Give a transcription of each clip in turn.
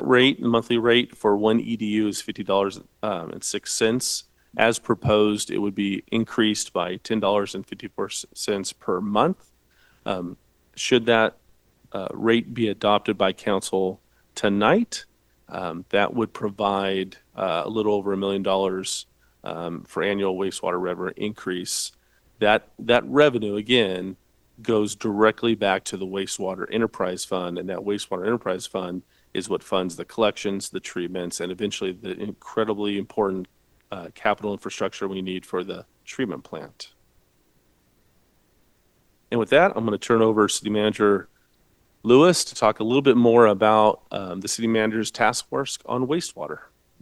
rate, the monthly rate for one EDU is $50.06. As proposed, it would be increased by $10.54 per month. Should that rate be adopted by council tonight, that would provide a little over $1 million for annual wastewater revenue increase. That revenue, again, goes directly back to the wastewater enterprise fund, and that wastewater enterprise fund is what funds the collections, the treatments, and eventually the incredibly important capital infrastructure we need for the treatment plant. And with that, I'm going to turn over to City Manager Lewis to talk a little bit more about the City Manager's task force on wastewater.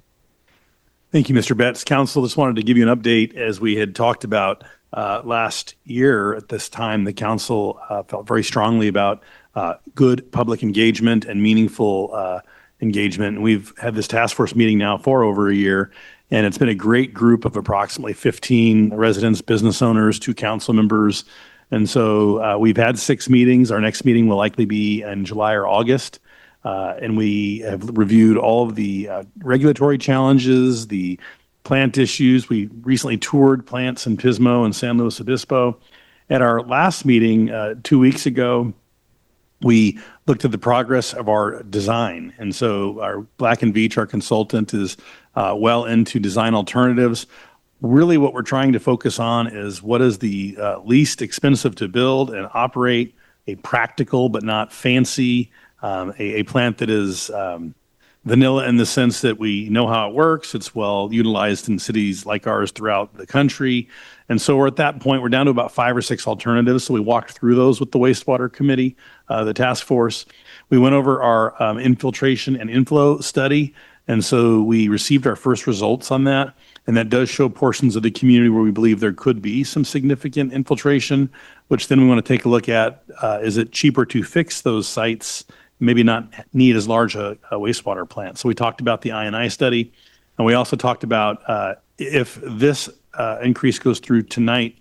Thank you, Mr. Betts. Council, just wanted to give you an update. As we had talked about last year at this time, the council felt very strongly about good public engagement and meaningful engagement. And we've had this task force meeting now for over a year, and it's been a great group of approximately 15 residents, business owners, 2 council members. And so we've had 6 meetings. Our next meeting will likely be in July or August. And we have reviewed all of the regulatory challenges, the plant issues. We recently toured plants in Pismo and San Luis Obispo. At our last meeting 2 weeks ago, we looked at the progress of our design. And so our Black & Veatch, our consultant, is well into design alternatives. Really what we're trying to focus on is what is the least expensive to build and operate, a practical but not fancy, a plant that is vanilla in the sense that we know how it works. It's well utilized in cities like ours throughout the country. And so we're at that point, we're down to about 5 or 6 alternatives. So we walked through those with the wastewater committee, the task force. We went over our infiltration and inflow study. And so we received our first results on that. And that does show portions of the community where we believe there could be some significant infiltration, which then we want to take a look at. Is it cheaper to fix those sites, maybe not need as large a wastewater plant? So we talked about the I&I study. And we also talked about if this increase goes through tonight,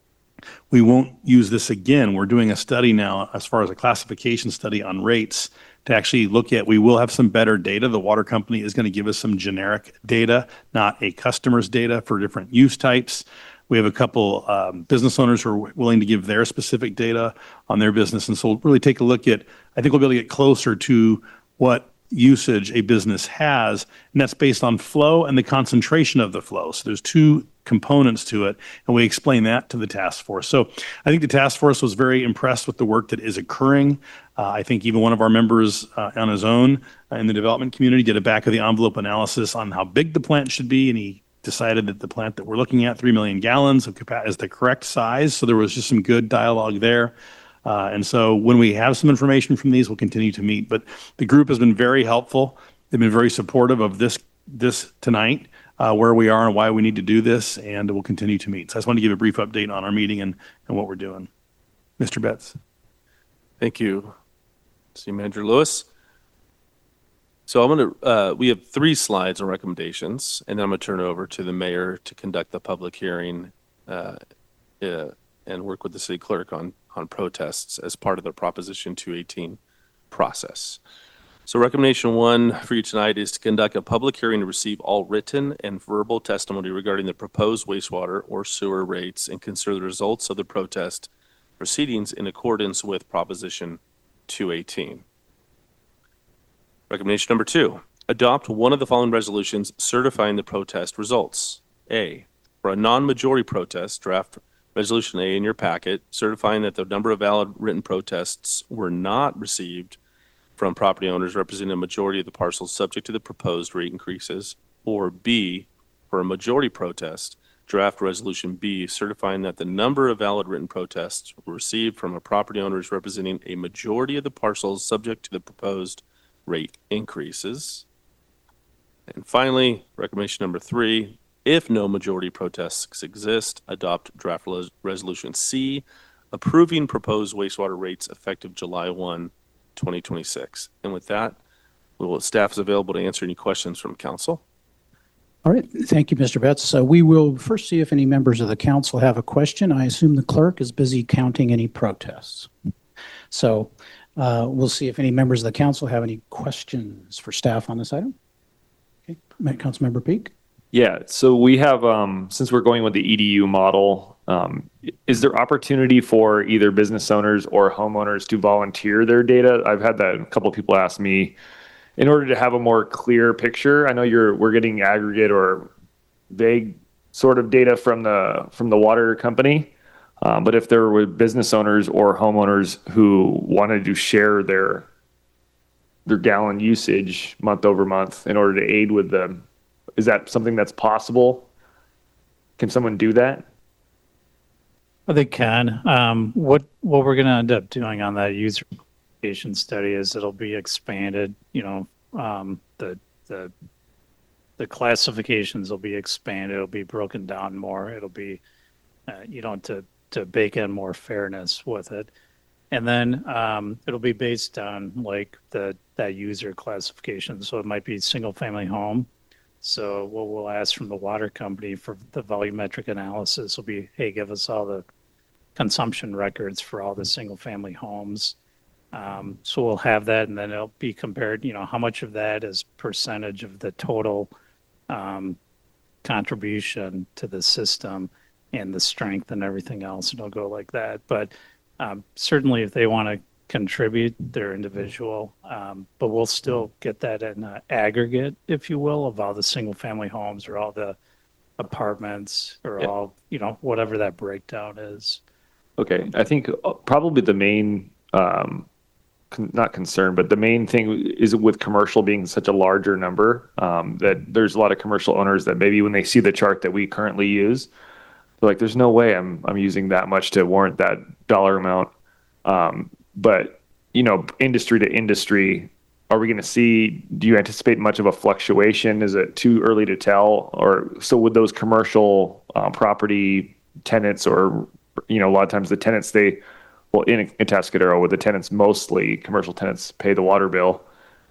we won't use this again. We're doing a study now as far as a classification study on rates to actually look at, we will have some better data. The water company is going to give us some generic data, not a customer's data for different use types. We have a couple business owners who are willing to give their specific data on their business. And so we'll really take a look at, I think we'll be able to get closer to what usage a business has, and that's based on flow and the concentration of the flow. So there's 2 components to it, and we explain that to the task force. So I think the task force was very impressed with the work that is occurring. I think even one of our members on his own in the development community did a back of the envelope analysis on how big the plant should be, and he decided that the plant that we're looking at, 3 million gallons of capacity, is the correct size. So there was just some good dialogue there. And so when we have some information from these, we'll continue to meet. But the group has been very helpful. They've been very supportive of this tonight, where we are and why we need to do this, and we'll continue to meet. So I just wanted to give a brief update on our meeting and what we're doing. Mr. Betts. Thank you, City Manager Lewis. So I'm going to, we have 3 slides on recommendations, and then I'm going to turn it over to the mayor to conduct the public hearing and work with the city clerk on protests as part of the Proposition 218 process. So recommendation 1 for you tonight is to conduct a public hearing to receive all written and verbal testimony regarding the proposed wastewater or sewer rates and consider the results of the protest proceedings in accordance with Proposition 218. Recommendation number 2, adopt one of the following resolutions certifying the protest results. A, for a non-majority protest, draft Resolution A in your packet, certifying that the number of valid written protests were not received from property owners representing a majority of the parcels subject to the proposed rate increases. Or B, for a majority protest, draft Resolution B, certifying that the number of valid written protests were received from a property owners representing a majority of the parcels subject to the proposed rate increases. And finally, recommendation number 3, if no majority protests exist, adopt draft Resolution C, approving proposed wastewater rates effective July 1, 2026. And with that, staff is available to answer any questions from council. All right. Thank you, Mr. Betts. So we will first see if any members of the council have a question. I assume the clerk is busy counting any protests. So We'll see if any members of the council have any questions for staff on this item. Okay, Councilmember Peak. Yeah, so we have, since we're going with the EDU model, is there opportunity for either business owners or homeowners to volunteer their data? I've had that, a couple of people ask me, in order to have a more clear picture. I know we're getting aggregate or vague sort of data from the water company, but if there were business owners or homeowners who wanted to share their gallon usage month over month in order to aid with them, is that something that's possible? Can someone do that? Well, they can. What we're going to end up doing on that user application study is it'll be expanded. The classifications will be expanded. It'll be broken down more. It'll be, to bake in more fairness with it, and then it'll be based on like that user classification. So it might be single family home. So what we'll ask from the water company for the volumetric analysis will be, hey, give us all the consumption records for all the single family homes. So we'll have that, and then it'll be compared, how much of that is percentage of the total contribution to the system and the strength and everything else. It'll go like that. But certainly if they want to contribute, they're individual, but we'll still get that in aggregate, if you will, of all the single family homes or all the apartments or all, whatever that breakdown is. Okay, I think probably the main, not concern, but the main thing is with commercial being such a larger number, that there's a lot of commercial owners that maybe when they see the chart that we currently use, they're like, there's no way I'm using that much to warrant that dollar amount. But, industry to industry, are we going to see, do you anticipate much of a fluctuation? Is it too early to tell? Or so with those commercial property tenants, or, a lot of times the tenants, in Atascadero, where the tenants, mostly commercial tenants, pay the water bill.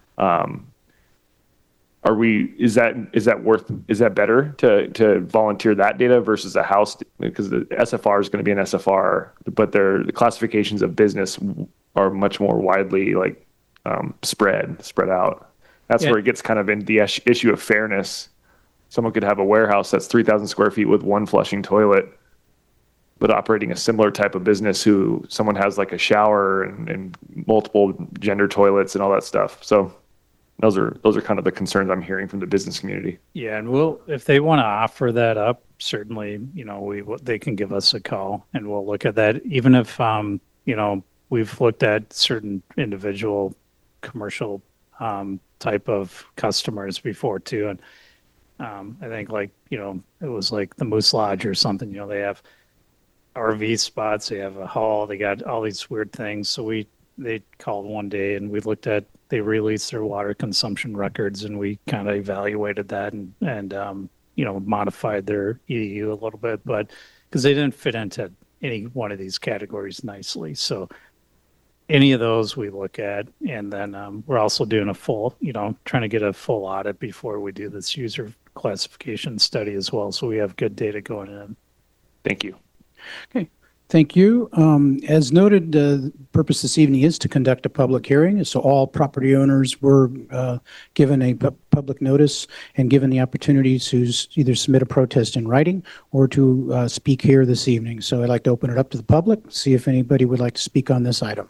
Is that better to volunteer that data versus a house? Because the SFR is going to be an SFR, but the classifications of business are much more widely spread out. That's where it gets kind of in the issue of fairness. Someone could have a warehouse that's 3,000 square feet with one flushing toilet, but operating a similar type of business someone has like a shower and multiple gender toilets and all that stuff. So those are kind of the concerns I'm hearing from the business community. Yeah, and if they want to offer that up, certainly, they can give us a call and we'll look at that. Even if, we've looked at certain individual commercial type of customers before too. And I think it was like the Moose Lodge or something, they have RV spots, they have a hall, they got all these weird things. So they called one day and they released their water consumption records, and we kind of evaluated that and modified their EDU a little bit, but because they didn't fit into any one of these categories nicely. So any of those we look at, and then we're also doing a full, trying to get a full audit before we do this user classification study as well. So we have good data going in. Thank you. Okay, thank you. As noted, the purpose this evening is to conduct a public hearing. So all property owners were given a public notice and given the opportunity to either submit a protest in writing or to speak here this evening. So I'd like to open it up to the public, see if anybody would like to speak on this item.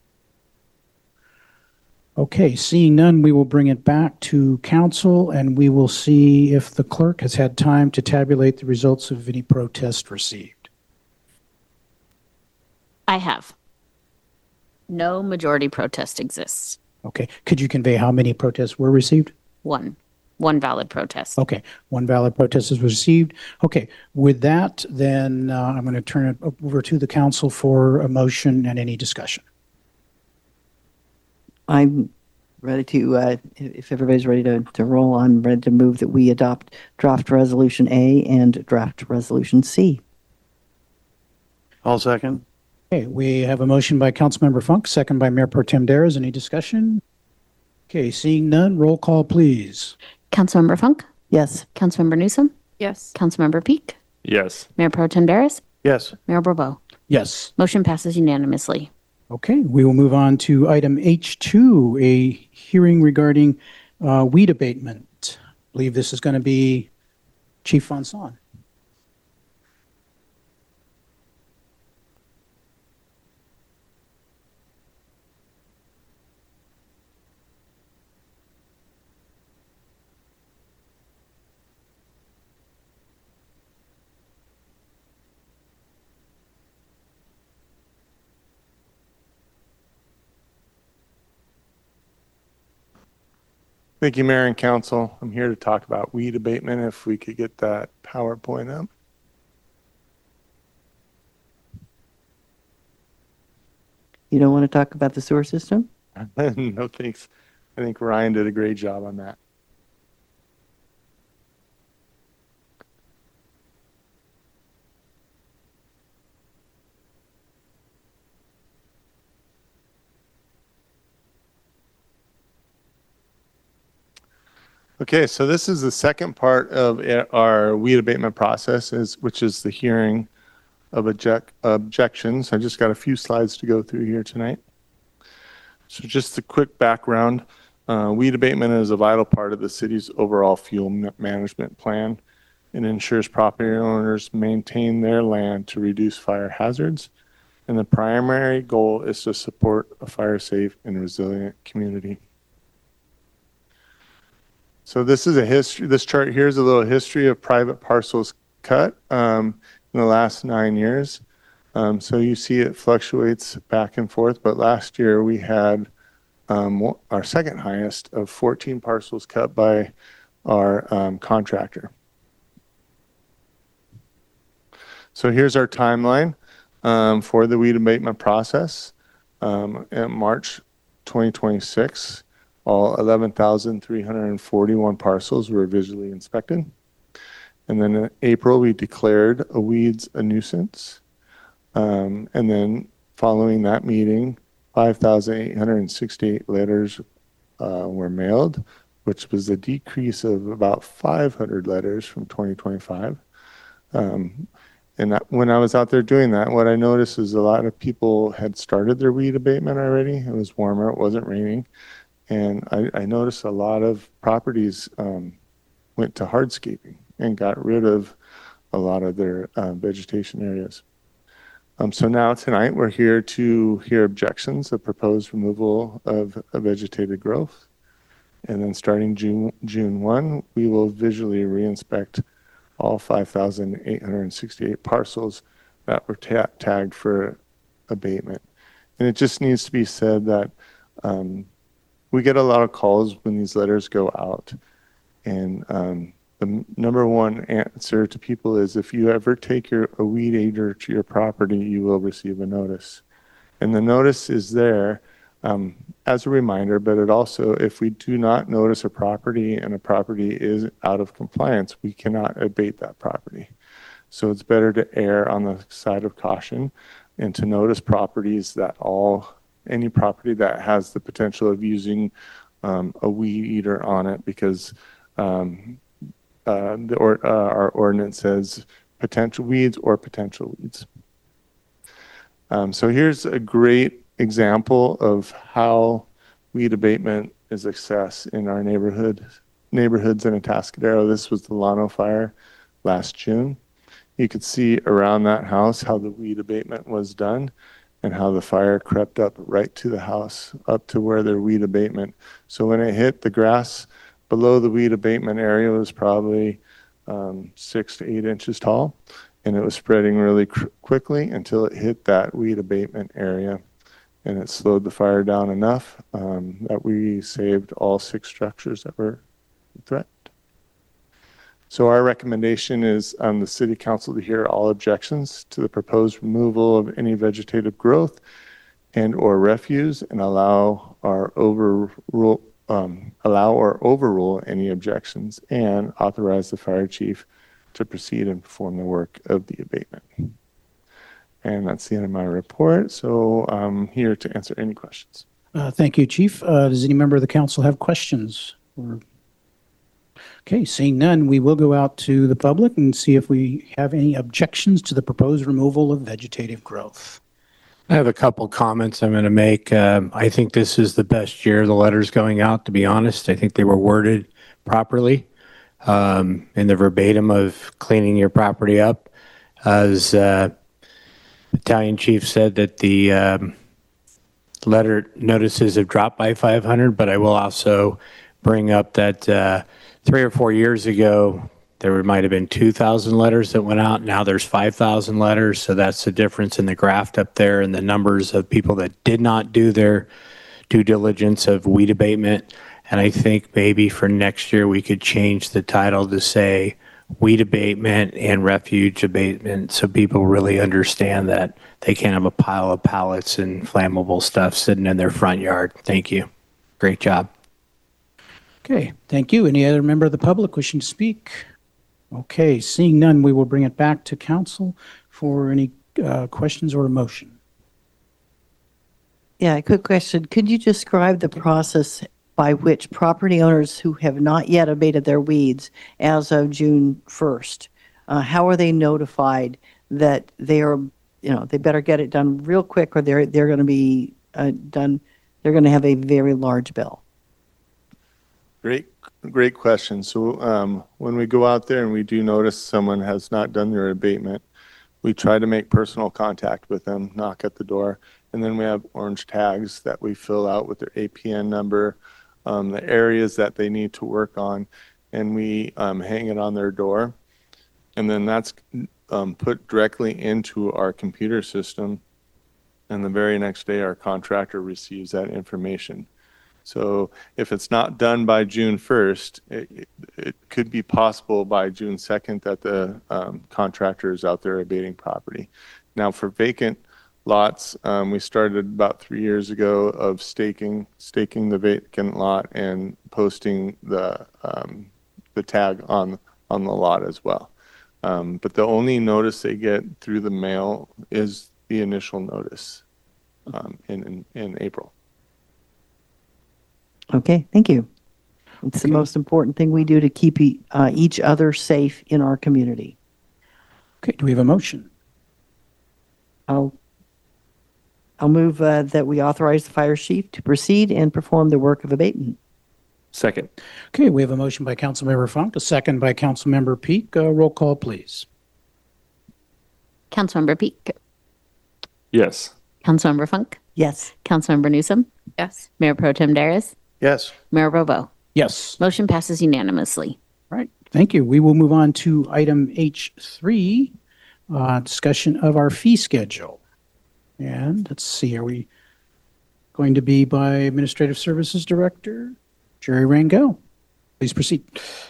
Okay, seeing none, we will bring it back to council, and we will see if the clerk has had time to tabulate the results of any protest received. I have. No majority protest exists. Okay, could you convey how many protests were received? One valid protest. Okay, one valid protest was received. Okay, with that, then I'm going to turn it over to the council for a motion and any discussion. I'm ready to, if everybody's ready to roll, I'm ready to move that we adopt draft resolution A and draft resolution C. I'll second. Okay, we have a motion by Councilmember Funk, second by Mayor Pro Tem Dares. Any discussion? Okay, seeing none, roll call, please. Councilmember Funk? Yes. Councilmember Newsom? Yes. Councilmember Peak? Yes. Mayor Pro Tem Dares? Yes. Mayor Bourbeau? Yes. Motion passes unanimously. Okay, we will move on to item H2, a hearing regarding weed abatement. I believe this is going to be Chief Fonson. Thank you, Mayor and Council. I'm here to talk about weed abatement. If we could get that PowerPoint up. You don't want to talk about the sewer system? No, thanks. I think Ryan did a great job on that. Okay, so this is the second part of our weed abatement process, which is the hearing of objections. I just got a few slides to go through here tonight. So just a quick background. Weed abatement is a vital part of the city's overall fuel management plan. It ensures property owners maintain their land to reduce fire hazards. And the primary goal is to support a fire-safe and resilient community. So this is a history. This chart here is a little history of private parcels cut in the last 9 years. So you see it fluctuates back and forth, but last year we had our second highest of 14 parcels cut by our contractor. So here's our timeline for the weed abatement process. In March 2026, all 11,341 parcels were visually inspected. And then in April, we declared weeds a nuisance. And then following that meeting, 5,868 letters were mailed, which was a decrease of about 500 letters from 2025. When I was out there doing that, what I noticed is a lot of people had started their weed abatement already. It was warmer, it wasn't raining. And I noticed a lot of properties went to hardscaping and got rid of a lot of their vegetation areas. So now tonight we're here to hear objections of proposed removal of a vegetated growth. And then starting June 1, we will visually reinspect all 5,868 parcels that were tagged for abatement. And it just needs to be said that we get a lot of calls when these letters go out. And the number one answer to people is if you ever take a weed eater to your property, you will receive a notice. And the notice is there as a reminder, but it also, if we do not notice a property and a property is out of compliance, we cannot abate that property. So it's better to err on the side of caution and to notice properties that any property that has the potential of using a weed eater on it, because our ordinance says potential weeds or potential weeds. So here's a great example of how weed abatement is assessed in our neighborhoods in Atascadero. This was the Llano fire last June. You could see around that house how the weed abatement was done and how the fire crept up right to the house, up to where their weed abatement. So when it hit the grass below the weed abatement area, it was probably 6 to 8 inches tall, and it was spreading really quickly until it hit that weed abatement area. And it slowed the fire down enough that we saved all 6 structures that were threatened. So our recommendation is on the City Council to hear all objections to the proposed removal of any vegetative growth and or refuse, and allow or overrule any objections, and authorize the fire chief to proceed and perform the work of the abatement. And that's the end of my report. So I'm here to answer any questions. Thank you, Chief. Does any member of the council have questions? Okay, seeing none, we will go out to the public and see if we have any objections to the proposed removal of vegetative growth. I have a couple comments I'm going to make. I think this is the best year the letters going out, to be honest. I think they were worded properly in the verbatim of cleaning your property up. As Battalion Chief said that the letter notices have dropped by 500, but I will also bring up that 3 or 4 years ago, there might have been 2,000 letters that went out. Now there's 5,000 letters. So that's the difference in the graph up there and the numbers of people that did not do their due diligence of weed abatement. And I think maybe for next year, we could change the title to say weed abatement and refuge abatement so people really understand that they can't have a pile of pallets and flammable stuff sitting in their front yard. Thank you. Great job. Okay, thank you. Any other member of the public wishing to speak? Okay, seeing none, we will bring it back to council for any questions or a motion. Yeah, a quick question. Could you describe the process by which property owners who have not yet abated their weeds as of June 1st, how are they notified that they are, they better get it done real quick or they're going to be done, they're going to have a very large bill? Great question. So when we go out there and we do notice someone has not done their abatement, we try to make personal contact with them, knock at the door, and then we have orange tags that we fill out with their APN number, the areas that they need to work on, and we hang it on their door. And then that's put directly into our computer system. And the very next day, our contractor receives that information. So if it's not done by June 1st, it could be possible by June 2nd that the contractor is out there abating property. Now for vacant lots, we started about 3 years ago of staking the vacant lot and posting the tag on the lot as well. But the only notice they get through the mail is the initial notice in April. Okay, thank you. It's the most important thing we do to keep each other safe in our community. Okay, do we have a motion? I'll move that we authorize the fire chief to proceed and perform the work of abatement. Second. Okay, we have a motion by Councilmember Funk, a second by Councilmember Peak. Roll call, please. Councilmember Peak. Yes. Councilmember Funk. Yes. Councilmember Newsom. Yes. Mayor Pro Tem Daris. Yes. Mayor Bobo. Yes. Motion passes unanimously. All right, thank you. We will move on to item H3, discussion of our fee schedule. And let's see, are we going to be by Administrative Services Director Jerry Rangel? Please proceed.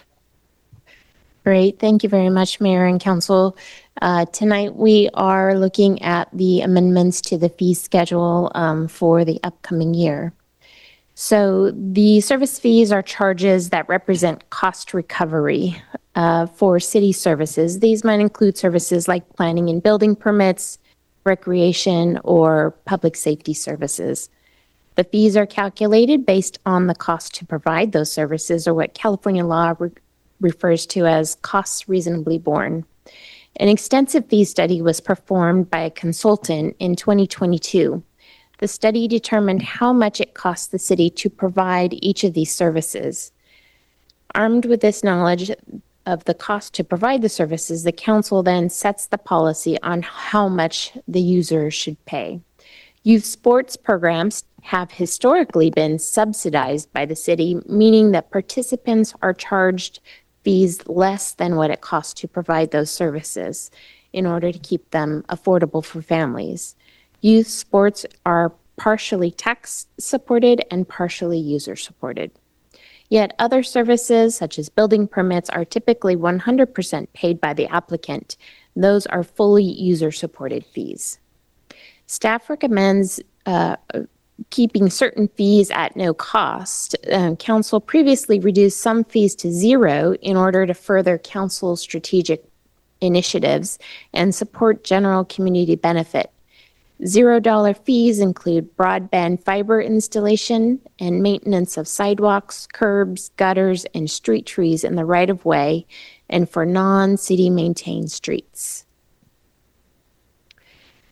Great. Thank you very much, Mayor and Council. Tonight we are looking at the amendments to the fee schedule for the upcoming year. So the service fees are charges that represent cost recovery for city services. These might include services like planning and building permits, recreation, or public safety services. The fees are calculated based on the cost to provide those services, or what California law refers to as costs reasonably borne. An extensive fee study was performed by a consultant in 2022. The study determined how much it costs the city to provide each of these services. Armed with this knowledge of the cost to provide the services, the council then sets the policy on how much the user should pay. Youth sports programs have historically been subsidized by the city, meaning that participants are charged fees less than what it costs to provide those services in order to keep them affordable for families. Youth sports are partially tax supported and partially user supported. Yet other services, such as building permits, are typically 100% paid by the applicant. Those are fully user supported fees. Staff recommends keeping certain fees at no cost. Council previously reduced some fees to zero in order to further council's strategic initiatives and support general community benefit. $0 fees include broadband fiber installation and maintenance of sidewalks, curbs, gutters, and street trees in the right-of-way and for non-city maintained streets.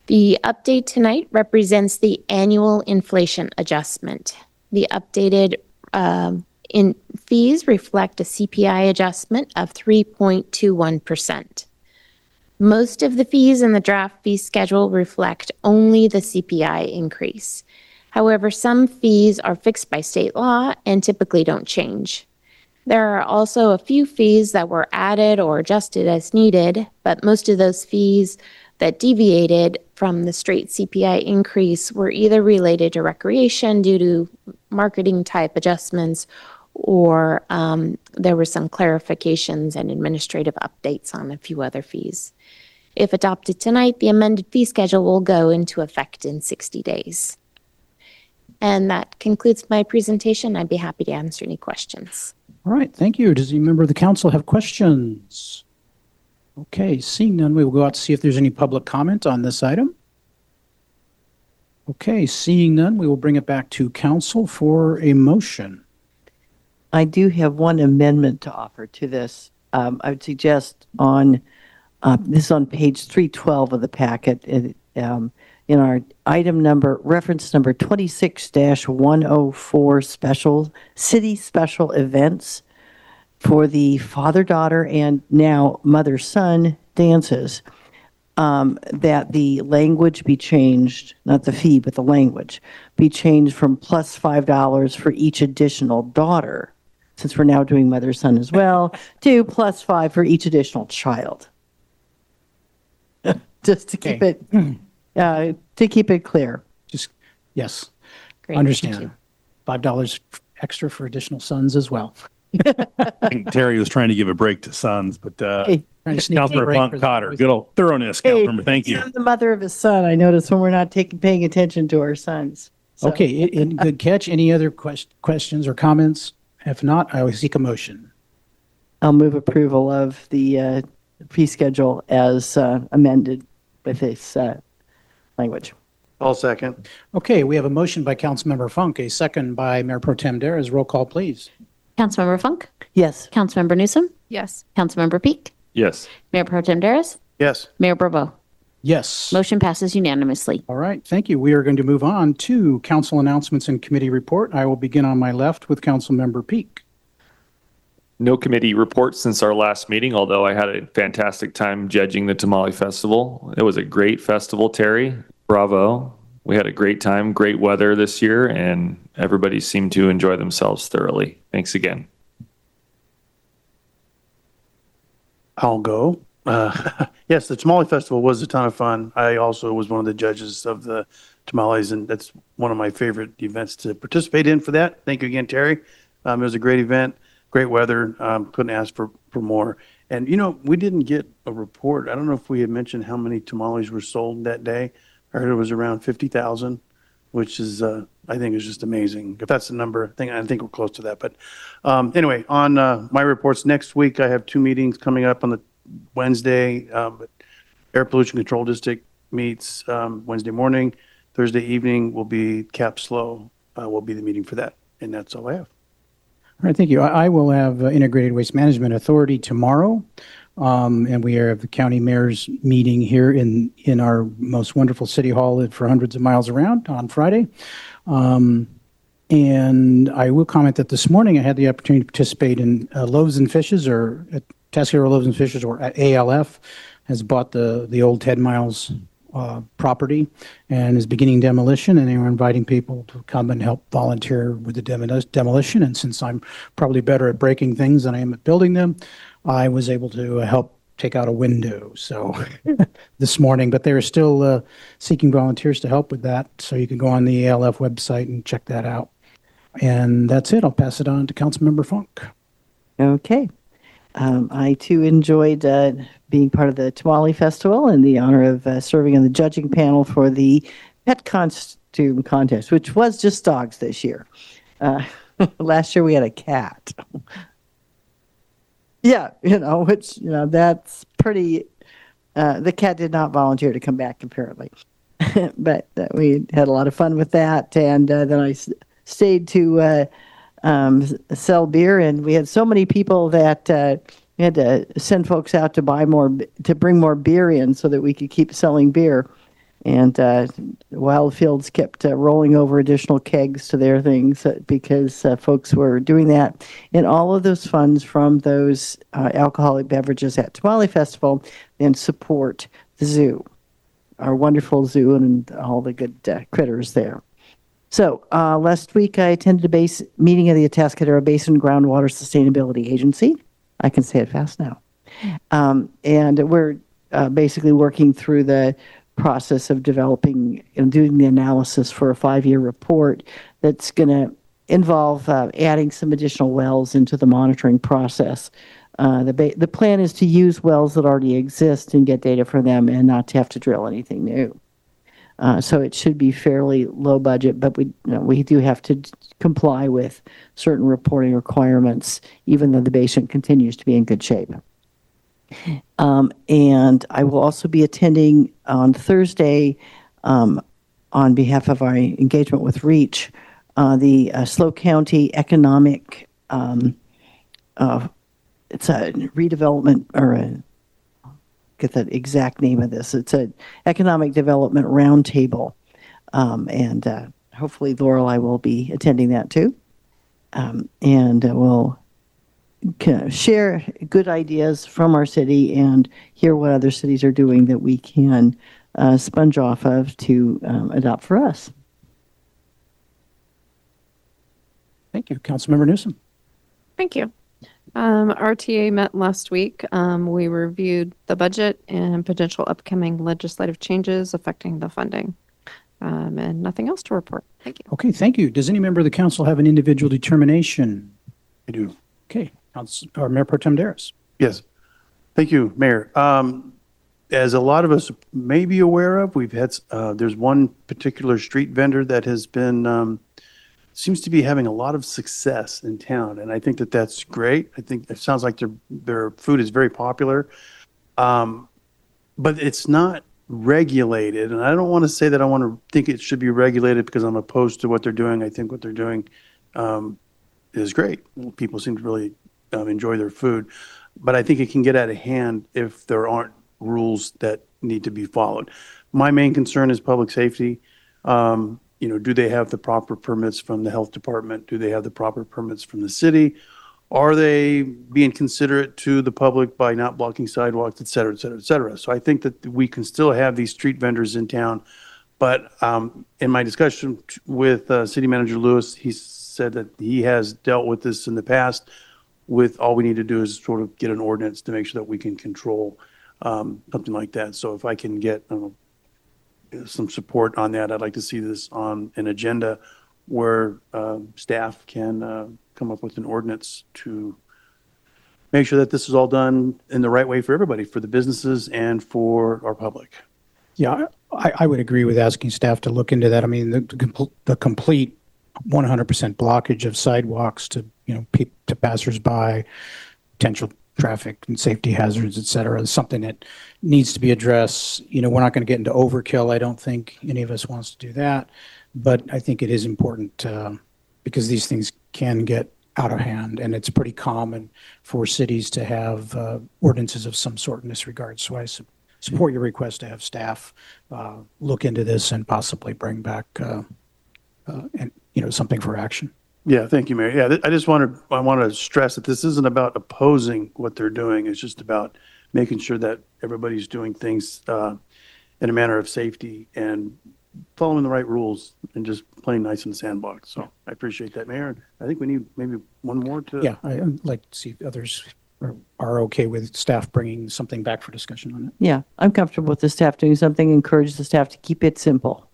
The update tonight represents the annual inflation adjustment. The updated in fees reflect a CPI adjustment of 3.21%. Most of the fees in the draft fee schedule reflect only the CPI increase. However, some fees are fixed by state law and typically don't change. There are also a few fees that were added or adjusted as needed, but most of those fees that deviated from the straight CPI increase were either related to recreation due to marketing type adjustments, or there were some clarifications and administrative updates on a few other fees. If adopted tonight, the amended fee schedule will go into effect in 60 days. And that concludes my presentation. I'd be happy to answer any questions. All right, thank you. Does any member of the council have questions? Okay, seeing none, we will go out to see if there's any public comment on this item. Okay, seeing none, we will bring it back to council for a motion. I do have one amendment to offer to this. I would suggest on this is on page 312 of the packet. In our item number, reference number 26-104 city special events for the father-daughter and now mother-son dances, that the language be changed, not the fee, but the language, be changed from plus $5 for each additional daughter, since we're now doing mother-son as well, to plus $5 for each additional child. Just to keep it... to keep it clear. Just, yes, Great. understand. $5 extra for additional sons as well. I think Terry was trying to give a break to sons, but Trying to sneak Councilmember a break Funk for caught her. the- Good old thoroughness, Councilmember. Thank you. I'm the mother of a son. I notice when we're not paying attention to our sons. So, Okay, good catch. Any other questions or comments? If not, I will seek a motion. I'll move approval of the fee schedule as amended with this language. I'll second. Okay, we have a motion by Councilmember Funk, a second by Mayor Pro Tem Dares. Roll call, please. Councilmember Funk? Yes. Councilmember Newsom? Yes. Councilmember Peak? Yes. Mayor Pro Tem Dares? Yes. Mayor Bourbeau? Yes. Motion passes unanimously. All right, thank you. We are going to move on to council announcements and committee report. I will begin on my left with Councilmember Peak. No committee reports since our last meeting, although I had a fantastic time judging the Tamale Festival. It was a great festival, Terry. Bravo. We had a great time, great weather this year, and everybody seemed to enjoy themselves thoroughly. Thanks again. I'll go. Yes, the Tamale Festival was a ton of fun. I also was one of the judges of the tamales, and that's one of my favorite events to participate in for that. Thank you again, Terry. It was a great event, great weather. Couldn't ask for more. And, we didn't get a report. I don't know if we had mentioned how many tamales were sold that day. I heard it was around 50,000, which is, I think is just amazing. If that's the number, I think we're close to that. But anyway, on my reports next week, I have 2 meetings coming up on the Wednesday. Air Pollution Control District meets Wednesday morning. Thursday evening will be CAPSLO will be the meeting for that. And that's all I have. All right, thank you. I will have Integrated Waste Management Authority tomorrow. And we have the county mayor's meeting here in our most wonderful city hall for hundreds of miles around on Friday. And I will comment that this morning I had the opportunity to participate in Loaves and Fishes, or at Tascadero Loaves and Fishes, or at ALF, has bought the old Ted Miles property and is beginning demolition, and they were inviting people to come and help volunteer with the demolition. And since I'm probably better at breaking things than I am at building them, I was able to help take out a window this morning, but they're still seeking volunteers to help with that. So you can go on the ALF website and check that out. And that's it. I'll pass it on to Councilmember Funk. Okay. I too enjoyed being part of the Tamale Festival and the honor of serving on the judging panel for the pet costume contest, which was just dogs this year. Last year we had a cat. Yeah, that's pretty. The cat did not volunteer to come back, apparently. But we had a lot of fun with that. And then I stayed to sell beer, and we had so many people that we had to send folks out to bring more beer in so that we could keep selling beer. And Wildfields kept rolling over additional kegs to their things because folks were doing that. And all of those funds from those alcoholic beverages at Tamale Festival then support the zoo, our wonderful zoo, and all the good critters there. So last week I attended a meeting of the Atascadero Basin Groundwater Sustainability Agency. I can say it fast now. And we're basically working through the process of developing and doing the analysis for a 5-year report that's going to involve adding some additional wells into the monitoring process. The plan is to use wells that already exist and get data from them and not to have to drill anything new. So it should be fairly low budget, but we do have to comply with certain reporting requirements, even though the basin continues to be in good shape. And I will also be attending on Thursday, on behalf of our engagement with REACH, the SLO County Economic, it's a redevelopment, or get the exact name of this. It's an economic development roundtable. And hopefully Lorelei will be attending that too. And we'll share good ideas from our city and hear what other cities are doing that we can sponge off of to adopt for us. Thank you. Councilmember Newsom. Thank you. RTA met last week. We reviewed the budget and potential upcoming legislative changes affecting the funding. And nothing else to report. Thank you. Okay, thank you. Does any member of the council have an individual determination? I do. Okay, Mayor Pro Tem Daris. Yes. Thank you, Mayor. As a lot of us may be aware of, we've had, there's one particular street vendor that has been, seems to be having a lot of success in town. And I think that that's great. I think it sounds like their food is very popular. But it's not regulated. And I don't want to say that I want to think it should be regulated because I'm opposed to what they're doing. I think what they're doing is great. People seem to really enjoy their food. But I think it can get out of hand if there aren't rules that need to be followed. My main concern is public safety. Do they have the proper permits from the health department? Do they have the proper permits from the city? Are they being considerate to the public by not blocking sidewalks, et cetera, et cetera, et cetera? So I think that we can still have these street vendors in town. But in my discussion with City Manager Lewis, he said that he has dealt with this in the past. With all we need to do is sort of get an ordinance to make sure that we can control something like that. So if I can get some support on that, I'd like to see this on an agenda where staff can come up with an ordinance to make sure that this is all done in the right way for everybody, for the businesses and for our public. Yeah, I would agree with asking staff to look into that. I mean, the complete 100% blockage of sidewalks to, to passersby, potential traffic and safety hazards, et cetera, is something that needs to be addressed. We're not going to get into overkill. I don't think any of us wants to do that. But I think it is important because these things can get out of hand, and it's pretty common for cities to have ordinances of some sort in this regard. So I support your request to have staff look into this and possibly bring back something for action. Yeah, thank you, Mayor. Yeah, I want to stress that this isn't about opposing what they're doing. It's just about making sure that everybody's doing things in a manner of safety and following the right rules and just playing nice in the sandbox. So I appreciate that, Mayor. I think we need maybe one more to. Yeah, I'd like to see if others are okay with staff bringing something back for discussion on it. Yeah, I'm comfortable with the staff doing something. Encourage the staff to keep it simple.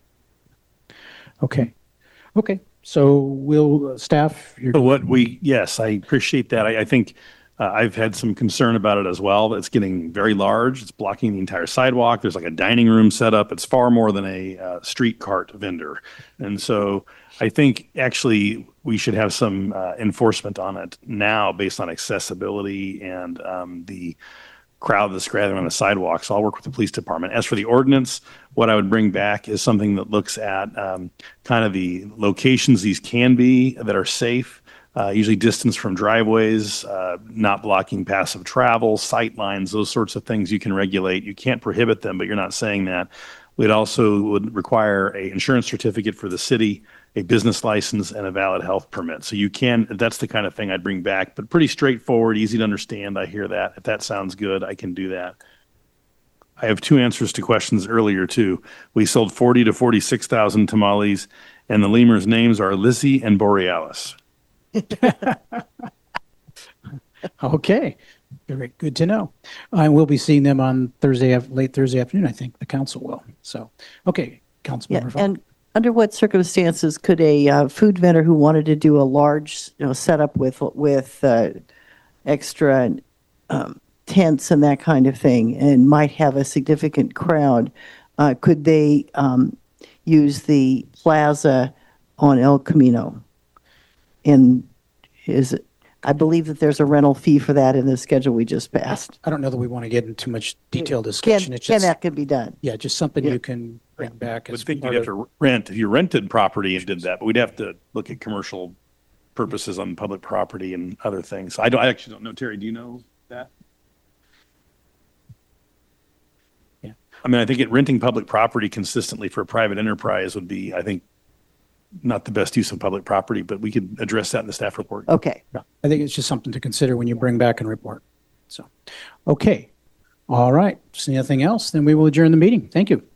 Okay. So will staff? Yes, I appreciate that. I think I've had some concern about it as well. It's getting very large. It's blocking the entire sidewalk. There's like a dining room set up. It's far more than a street cart vendor. And so I think actually we should have some enforcement on it now based on accessibility and the crowd that's gathering on the sidewalk. So I'll work with the police department. As for the ordinance, what I would bring back is something that looks at kind of the locations these can be that are safe, usually distance from driveways, not blocking passive travel, sight lines, those sorts of things you can regulate. You can't prohibit them, but you're not saying that. We'd also would require a insurance certificate for the city, a business license, and a valid health permit. So that's the kind of thing I'd bring back, but pretty straightforward, easy to understand. I hear that. If that sounds good, I can do that. I have two answers to questions earlier too. We sold 40 to 46,000 tamales, and the lemurs' names are Lizzie and Borealis. Okay, very good to know. We'll be seeing them on late Thursday afternoon, I think, the council will. So, okay, Councilmember Falk. And under what circumstances could a food vendor who wanted to do a large, setup with extra tents and that kind of thing, and might have a significant crowd, could they use the plaza on El Camino? And I believe that there's a rental fee for that in the schedule we just passed. I don't know that we want to get into too much detailed discussion. It's just, that could be done? Yeah, just something you can bring back. I would think you'd have to rent, if you rented property and did that, but we'd have to look at commercial purposes on public property and other things. I actually don't know. Terry, do you know that? Yeah. I mean, I think renting public property consistently for a private enterprise would be, I think, not the best use of public property, but we could address that in the staff report. Okay. Yeah, I think it's just something to consider when you bring back and report. So, okay. All right. See anything else? Then we will adjourn the meeting. Thank you.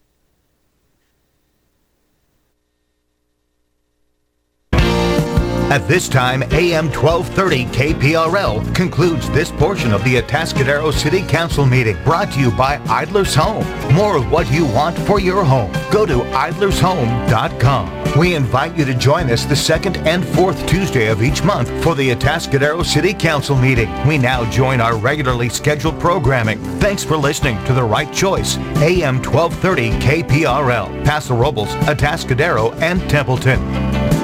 At this time, AM 1230 KPRL concludes this portion of the Atascadero City Council meeting, brought to you by Idler's Home. More of what you want for your home. Go to idlershome.com. We invite you to join us the second and fourth Tuesday of each month for the Atascadero City Council meeting. We now join our regularly scheduled programming. Thanks for listening to The Right Choice, AM 1230 KPRL, Paso Robles, Atascadero, and Templeton.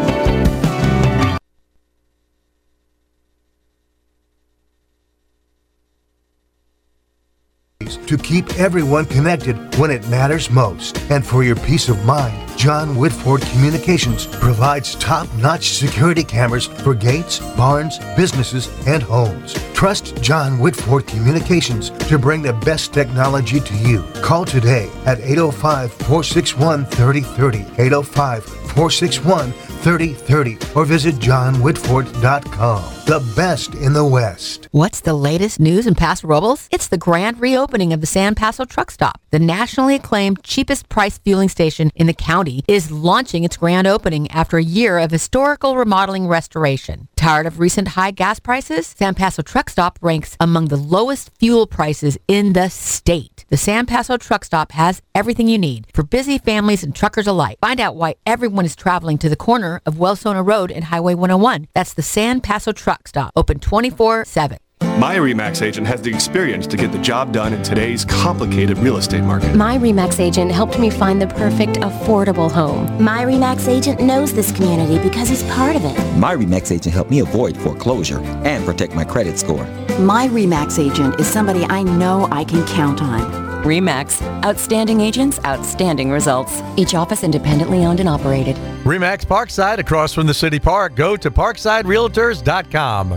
To keep everyone connected when it matters most. And for your peace of mind, John Whitford Communications provides top-notch security cameras for gates, barns, businesses, and homes. Trust John Whitford Communications to bring the best technology to you. Call today at 805-461-3030, 805-461-3030, or visit johnwhitford.com. The best in the West. What's the latest news in Paso Robles? It's the grand reopening of the San Paso Truck Stop. The nationally acclaimed cheapest price fueling station in the county is launching its grand opening after a year of historical remodeling restoration. Tired of recent high gas prices? San Paso Truck Stop ranks among the lowest fuel prices in the state. The San Paso Truck Stop has everything you need for busy families and truckers alike. Find out why everyone is traveling to the corner of Wellsona Road and Highway 101. That's the San Paso Truck Stop, open 24/7. My RE/MAX agent has the experience to get the job done in today's complicated real estate market. My RE/MAX agent helped me find the perfect affordable home. My RE/MAX agent knows this community because he's part of it. My RE/MAX agent helped me avoid foreclosure and protect my credit score. My RE/MAX agent is somebody I know I can count on. RE/MAX, outstanding agents, outstanding results. Each office independently owned and operated. RE/MAX Parkside, across from the city park. Go to parksiderealtors.com.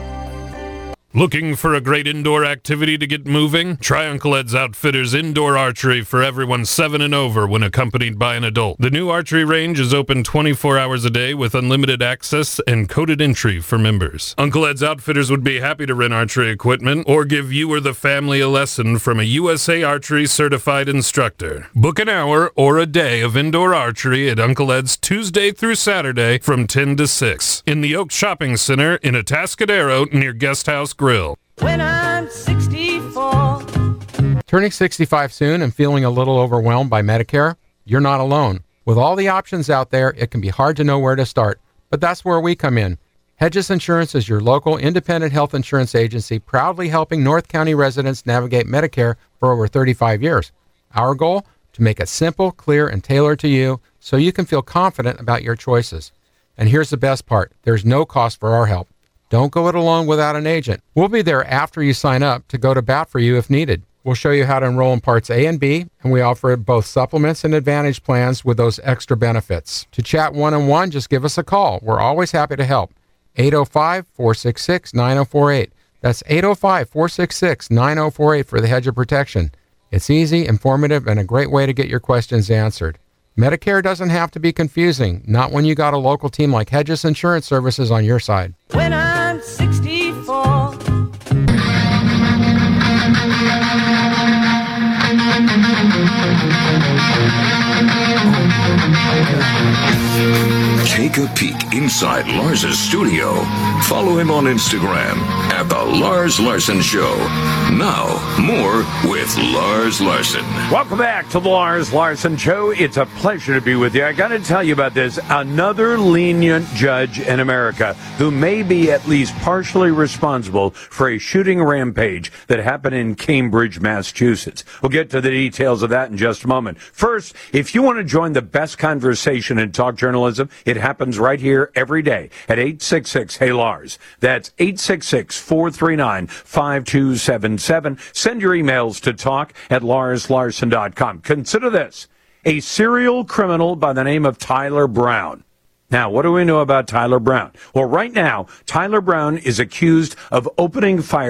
Looking for a great indoor activity to get moving? Try Uncle Ed's Outfitters Indoor Archery for everyone 7 and over when accompanied by an adult. The new archery range is open 24 hours a day with unlimited access and coded entry for members. Uncle Ed's Outfitters would be happy to rent archery equipment or give you or the family a lesson from a USA Archery certified instructor. Book an hour or a day of indoor archery at Uncle Ed's Tuesday through Saturday from 10 to 6 in the Oak Shopping Center in Atascadero near Guest House Grill. When I'm 64. Turning 65 soon and feeling a little overwhelmed by Medicare? You're not alone. With all the options out there, it can be hard to know where to start, but that's where we come in. Hedges Insurance is your local independent health insurance agency, proudly helping North County residents navigate Medicare for over 35 years. Our goal? To make it simple, clear, and tailored to you so you can feel confident about your choices. And here's the best part. There's no cost for our help. Don't go it alone without an agent. We'll be there after you sign up to go to bat for you if needed. We'll show you how to enroll in Parts A and B, and we offer both supplements and advantage plans with those extra benefits. To chat one-on-one, just give us a call. We're always happy to help. 805-466-9048. That's 805-466-9048 for the Hedge of Protection. It's easy, informative, and a great way to get your questions answered. Medicare doesn't have to be confusing, not when you got a local team like Hedges Insurance Services on your side. When I'm 64. Take a peek inside Lars's studio. Follow him on Instagram at The Lars Larson Show. Now, more with Lars Larson. Welcome back to The Lars Larson Show. It's a pleasure to be with you. I got to tell you about this. Another lenient judge in America who may be at least partially responsible for a shooting rampage that happened in Cambridge, Massachusetts. We'll get to the details of that in just a moment. First, if you want to join the best conversation in talk journalism, it happens right here every day at 866-HEY-LARS. That's 866-439-5277. Send your emails to talk@larslarson.com. Consider this: a serial criminal by the name of Tyler Brown. Now, what do we know about Tyler Brown? Well, right now, Tyler Brown is accused of opening fire